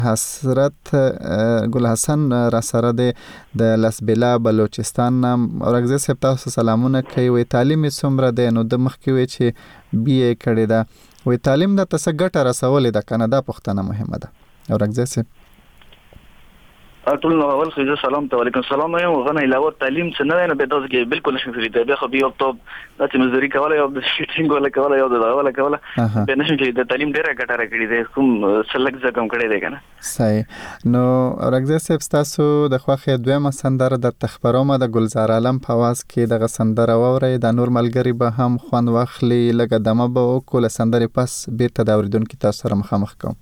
حضرت ګل حسن را سره د لسبلا بلوچستان اورګزی صاحب تاسو سلامونه کوي. وی تعلیم څومره دی؟ نو د مخکې وی چې بی ای کړی دا، وی تعلیم د تاسو ګټه رسولې د کاناډا پښتنه مهمه ده. اورګزی صاحب ټول نو اول خو سلام ته وعلیکم السلام یم. غنه علاوه تعلیم څه نه نه به تاسو کې بالکل نشم فری دی. خو بیا په د چې مزدوري کوله یا د شیټینګ ولا کوله یا د ولا کوله به نشم چې د تعلیم ډیره ګټه راکړي دی، کوم سلک ځکم کړی دی کنه. صحیح. نو اورګزی صاحب تاسو د خوخه دویمه سندره د تخبرومه د ګلزار عالم په واس کې د سندره ووري د نور ملګری به هم خوان واخلي لګه دمه به وکول سندره پس بیرته د اوریدونکو تاسو سره مخامخ کوم.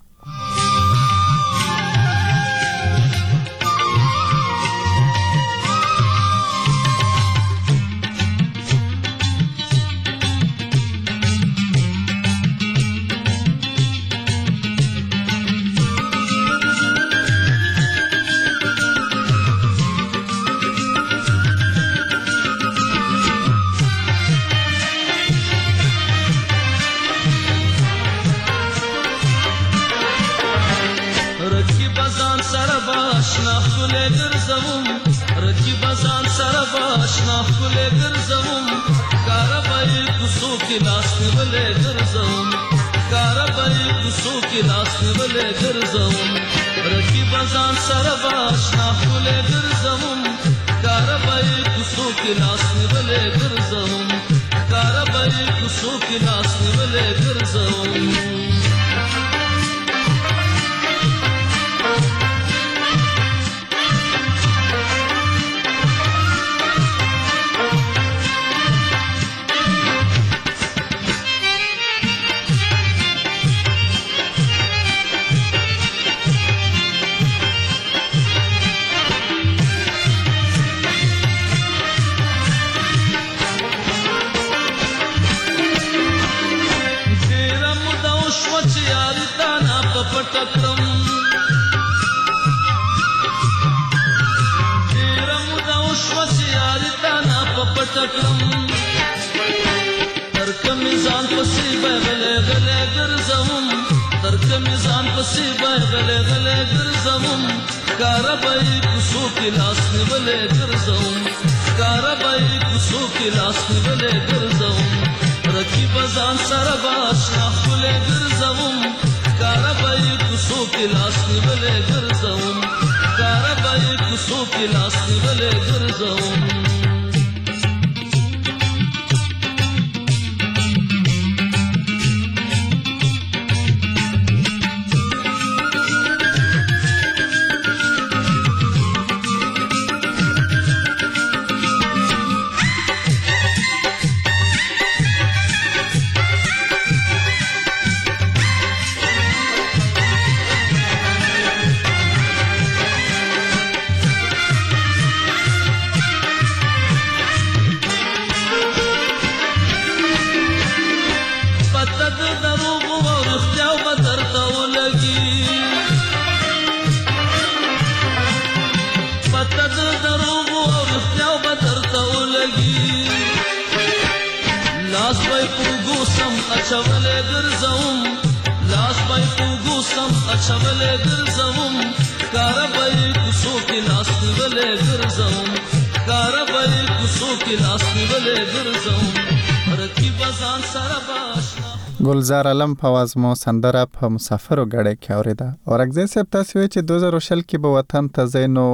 ګلزار عالم په واز مو سندره په مسافرو غړې کې اوریدا. اورګزی صاحب تاسو چې 2020 کې به وطن ته زینو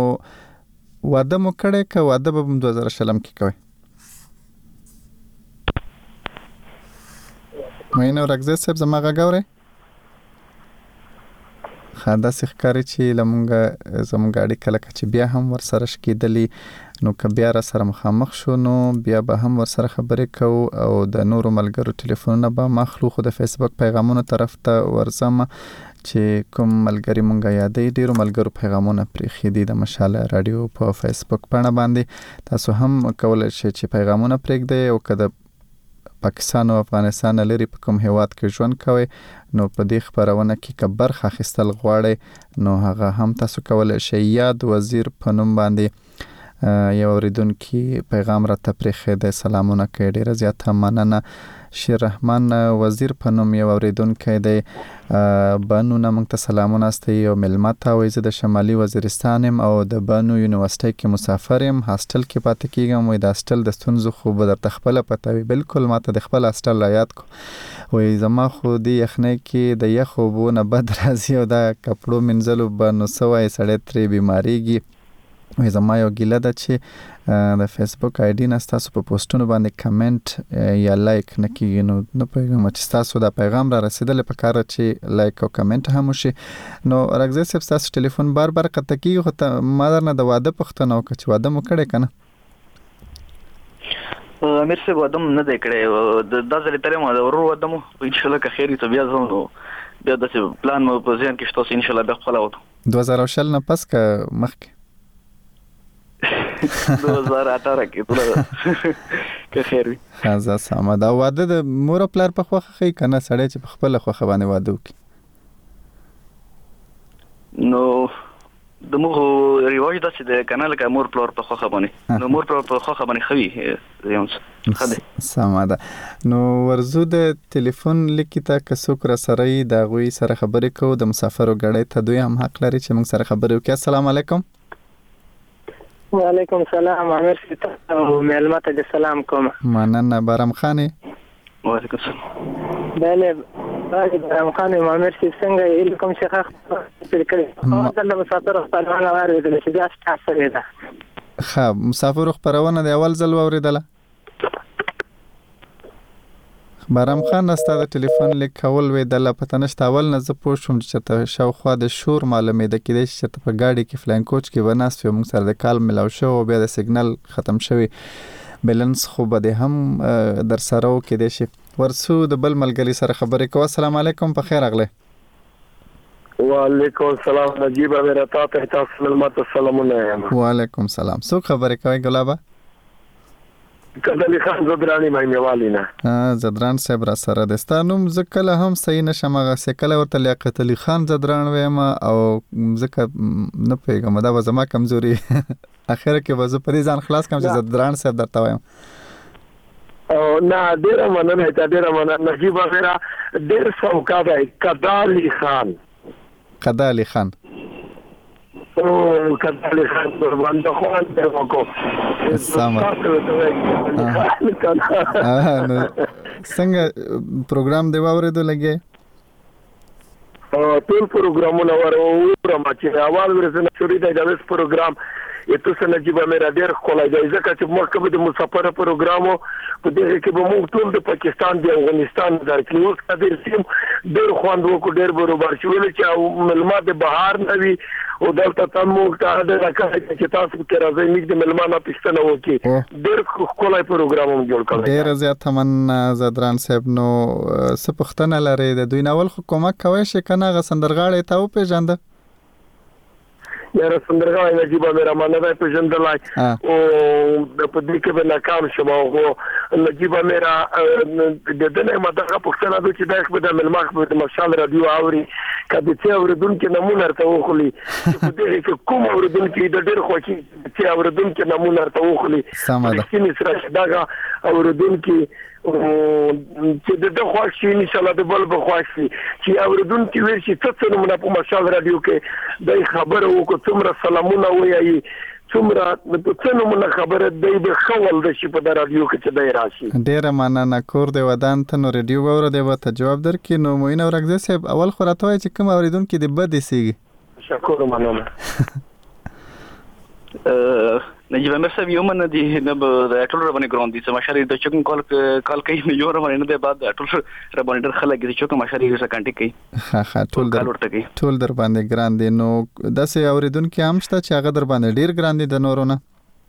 واده مو کړی که واده به 2020 کې کوي؟ مینه اورګزی صاحب زما غاوري خاصه ښکاری چې لمونګه زموږ اړیکه لکه چې بیا هم ور سره شکیدلی نو که بیا را سره مخامخ شو نو بیا به هم ور سره خبرې کوو او د نورو ملګرو ټلیفونونه به مخلو خو د فیسبوک پیغامونو طرف ته ورځم چې کوم ملګری مونږه یادې ډیرو ملګرو پیغامونه پرېښي دي د مشاله رادیو په فیسبوک باندې باندې تاسو هم کولای شئ چې پیغامونه پرېږدئ او که د پاکستان او افغانستان لري په کوم هیواد کې ژوند کوي نو په دې خبرونه کې که برخه اخیستل غواړئ نو هغه هم تاسو کولای شئ. یاد وزیر په نوم باندې یو اوریدونکي پیغام راته پرېښی دی، سلامونه کوي، ډیره زیاته مننه شیر رحمان وزیر په نوم یو اوریدونکی دی. بانو نه موږ ته سلامونه استوي او ملمه ته وایي زه د شمالي وزیرستان یم او د بانو یونیورسيټي کې مسافر یم، هاسټل کې پاتې کیږم. وایي د هاسټل د ستونزو خو به درته خپله پته وي. بالکل ماته د خپل هاسټل را یاد کو. وایي زما خو د یخنۍ کې د یخ اوبو نه بد راځي او دا کپړو مینځلو به نو څه وایي سړی ترې بیماریږي. وایي زما یو ګیله ده چې د فیسبوک آی ډي نه ستاسو په پوسټونو باندې کمنټ یا لایک نه کیږي. نو نه پوهېږم چې ستاسو دا پیغام را رسېدلی په کار چې لایک او کمنټ هم وشي. نو راګزی صاحب ستاسو ټلیفون بار بار قطع کیږي، خو ما درنه د واده پوښتنه وکړه چې واده مو کړی که نه؟ امیر صاحب واده نه دی کړی، دا ځلې تللی یم د ورور واده مو، انشاءالله که خیر وي ته بیا ځم نو بیا داسې پلان مو په ذهن کې شته چې انشاءالله بیا خپله وکړو 2020 نه پس که مخکې 2018 کې ټوله که خیر وي. ښه سمه ده. واده د مور او پلار په خوښه ښایي که نه سړی چې په خپله خوښه باندې واده وکړي؟ نو د موږ رواج داسې دی که نه لکه مور پلار په خوښه باندې، نو مور پلار په خوښه باندې ښه وي ښه دی. سمه ده. نو ورځو د ټلیفون لیکي ته که څوک را سره یي د هغوی سره خبرې کوو. د مسافرو ګړۍ ته دوی هم حق لري چې موږ سره خبرې وکړي. السلام علیکم. وعلیکم السلام. امیر صاحب او مېلمه ته د سلام کوم. مننه. بارم خان وعلیکم السلام. بله بارم خان امیر صاحب څنګه یې کوم څه خبرې کړې د مسافر خبرونه واورېدل چې دا څه ده؟ ښه مسافر خبرونه د اول ځل واورېدله؟ بارم خان ستا د ټلیفون لیک کول وی د پته نشته. اول نه زه پوه شوم چې چېرته شاوخوا د شور معلومېده، کیدای شي چېرته په ګاډي کې فلاین کوچ کې به ناست وي، موږ سره د کال ملاو شو او بیا د سیګنل ختم شوی بیلنس خو به دې هم در سره و. کیدای شي ورسو د بل ملګري سره خبرې کوو. السلام علیکم. په خیر راغلی. وعلیکم السلام. نجیب امیر ته تاسو ملمت سلامونه یم. وعلیکم السلام. څوک خبرې کوي ګلابه؟ کدلی خان زدرانی مېوالی نه. زدران صاحب را سره د ستا نوم زه کله هم صحیح نشم هغسې کله ورته لیاقت علي خان زدران ویم او ځکه نه پوهېږم دا به زما کمزوري اخره کې به زه په دې ځان خلاص کړم چې زدران صاحب درته وایم. نه ډېره مننه ته ډېره مننه. نجیب امیر ډېر سوکا دی. کدالي خان. کدالي خان. او کدالي خان قربان د خوان ته وکړو. سمه. څنګه پروګرام دی واورېدو لګیا؟ ټول پروګرامونه واورم چې اول ورځ نه شروع دی دا وس پروګرام یته څه نجیب امیر ډېر ښکلی دی ځکه چې مخکې د مسافر پروګرامو په دې کې به موږ ټول د پاکستان د افغانستان درکې اوس کدر سیم ډېر خوند وکړو ډېر برابر شو چې ملما د بهار نه وي او دلته تم موږ ته د راکړی چې تاسو کې راځي موږ د ملما نه پښتنه وکړي. ډېر ښکلی پروګرام هم جوړ کړی. ډېر زیات مننه زدران صاحب. نو څه پوښتنه لرئ د دوی ناول خو کومک کوی شي که نه هغه سندرغاړی ته وپېژنده؟ یاره سندرغاړی نجیب امیر ما نه دی پېژندلی او په دې کې به ناکام شم. خو نجیب امیر د ده نه ما دغه پوښتنه ده چې دا به د مېلمه په د مشال راډیو اوري که د څه اورېدونکي نمونه ورته وخلي چې په دغې کې کوم اورېدونکي د ډېر خوښي چې اورېدونکي نمونه ورته وخلي رښتینې سره چې دغه اورېدونکي چې د ده خوښ شي انشاءالله د بل به خوښ شي چې اورېدونکي ویل چې څه نمونه په مشال راډیو کې دی خبره وکړو څومره سلامونه ووایي څومره څه نمونه خبره دی به ښه ولده شي په د راډیو کې چې دی راشي. ډېره مننه. کور دی ودان ته نو راډیو واوره دی به ته جواب درکړي. نو معین اورګزی صاحب اول خو راته وایي چې کوم اورېدونکي د بد ایسېږي؟ شکر مننه. نجیب امیر صاحب یو من دي نه به ټول ربانې ګران دي چې مشاري د چوکم کال کوي نو یو ربانې نه دی بعد ټول ربانې ډېر خلک دي چوکم مشاري یو سکانټي کوي. ها ټول در باندې ګران دي. نو داسې اورېدونکي هم شته چې هغه در باندې ډېر ګران دي د نورو نه؟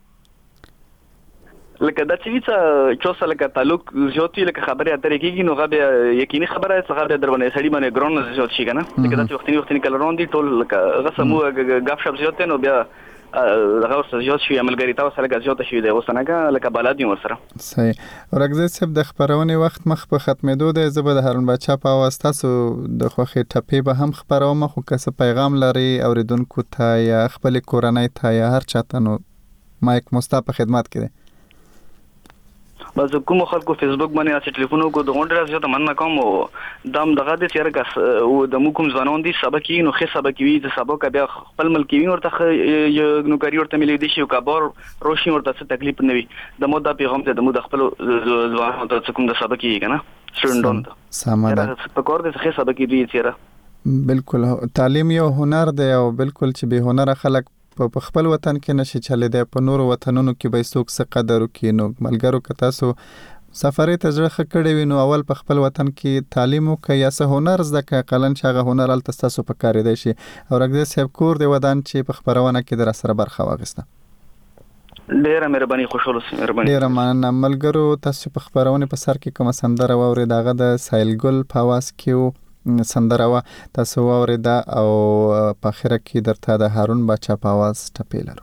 لکه دا چې څه چوسه لکه تعلق زیات وي لکه خبرې اترې کېږي نو هغه بیا یقیني خبره څه هغه در باندې سړي باندې ګران زیات شي که نه. لکه داسې وختي کله روان دي ټول لکه هغه سمو ګپ شپ زیات دی نو بیا دغه ورسره زیات شوي ملګري تا ورسره لږه زیاته شوي دی اوس هغه لکه بلد یم ورسره. صحیح. اورګزی صاحب د خپرونې وخت مخ په ختمېدو دی. زه به د هارون باچا په اواز تاسو د خوښې ټپې به هم خپروم. خو که څه پیغام لرئ اورېدونکو ته یا خپلې کورنۍ ته یا هر چا ته نو مایک مو ستا په خدمت کې دی. بس کوم خلکو فیسبوک باندې چې ټلیفون کو د غونډه راځي ته مننه کوم او دام دغه د چیرګه او د کوم ځوانان دي سبق نو خې سبق وی د سبق بیا خپل ملکی ورته نو کاری ورته ملي دي شي او کبار روشي ورته څه تکلیف نه وي د مو د پیغام ته د مو د خپل ځوانان ته کوم د سبق یې کنه سټوډنټ سماده په کور د خې سبق دی چیرې بالکل تعلیم یو هنر دی او بالکل چې به هنر خلک په خپل وطن کې نشي چلے دی په نورو وطنونو کې به څوک څه قدر وکړي نو ملګرو که تاسو سفرې ته ځړه خکړې وي نو اول په خپل وطن کې تعلیم وکړئ یا څه هنر زده کړئ قلن چې هغه هنر هلته ستاسو په کار دی شي او رګزی صاحب کور دی ودان چې په خپرونه کې در سره برخه واخیسته ډیره مهرباني خوشاله مهرباني ډیره مننه ملګرو تاسو په خپرونه په سر کې کوم سندره واورئ دغه د سایل ګل په आवाज کې سندره وا تاسو واورئ او په اخر کې درته د هارون بچا په आवाज ټپې لرو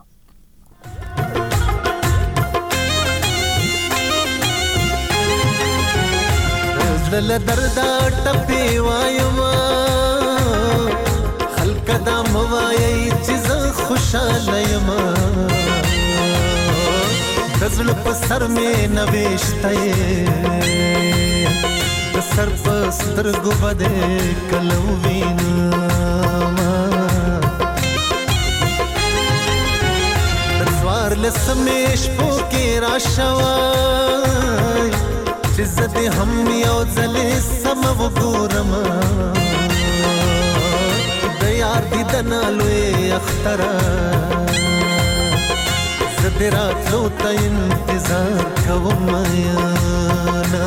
دل درد ټپې وایم خلک دا موایي چې خوشاله یم دزل په سر مې نوښته سر پستر گوبده کلو وینا دزوار لسمیش پوکی راشوای چیزد هم یو زلی سمو گورم دیار دیدنالوی اخترا زدرات لو تا انتظار کوم یانا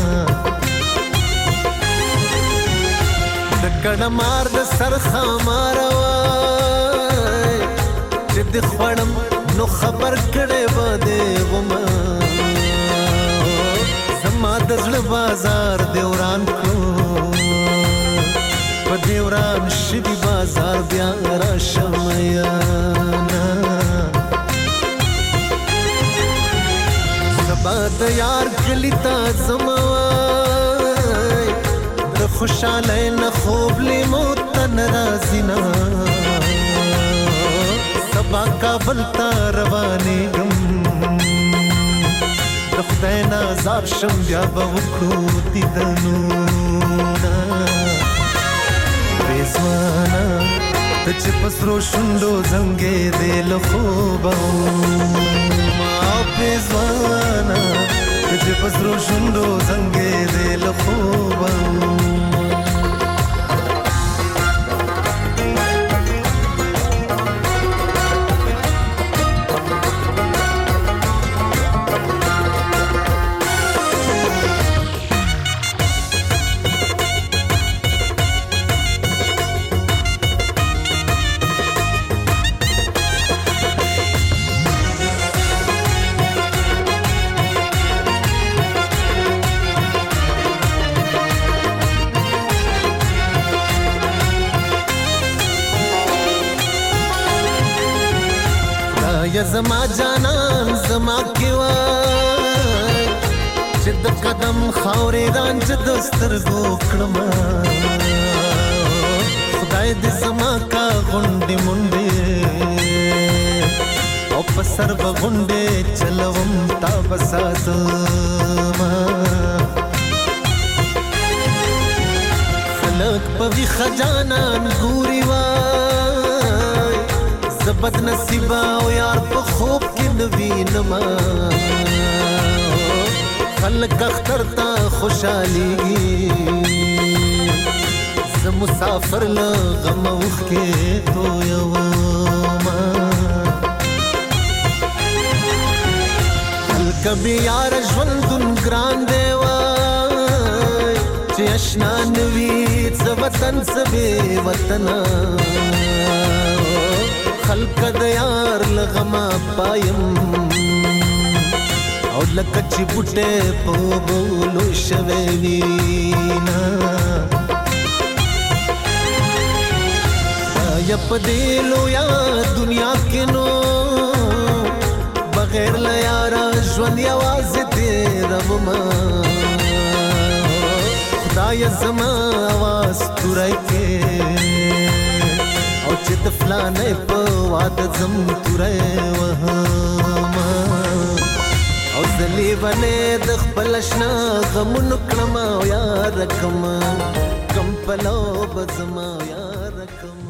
کړه مار د سر خمار وای چې د خړم نو خبر کړه بده وما زما د زړه بازار دیوران کو په دیوران شي بازار بیا را شمیا سبا د یار کلیتا زما خوشاله نه خوب لیمو تن رازینا سبا کابل تا رواني غم خدای نازار شم بیا بوکو دیدنو بیزوانا تچ پسرو شندو زنگې دل خوبو ما بیزوانا تچ پسرو شندو زنگې دل خوبو یا زما جانان زما کیوای چې د قدم خاورې رانج د سترګو کړم خدای دې زما کا غونډې مونډې او په سر بغونډې چلوم تا بساتما خلق په وی خجانان ګوري وای زبد نصیبا او یار په خوب کې نوینما خلق اختر تا خوشالي ز مسافر لا غم وخ کې تو یو ما کبھی یار ژوندون ګران دی وای چې آشنا نوي څه وطن څه بې وطن خلق د یار لغما پایم او لکه چې بوټه په بولو شوي وینا یا په دلو یا دنیا کې نو بغیر لا یارا ژوند یوازې دې رب ما خدای زما आवाज تورای کې او چې د فلانه په واده زم تورای وهما او زلی ونه د خپل شنا غمونو کړم یا رقم کم پلو بزما یا رقم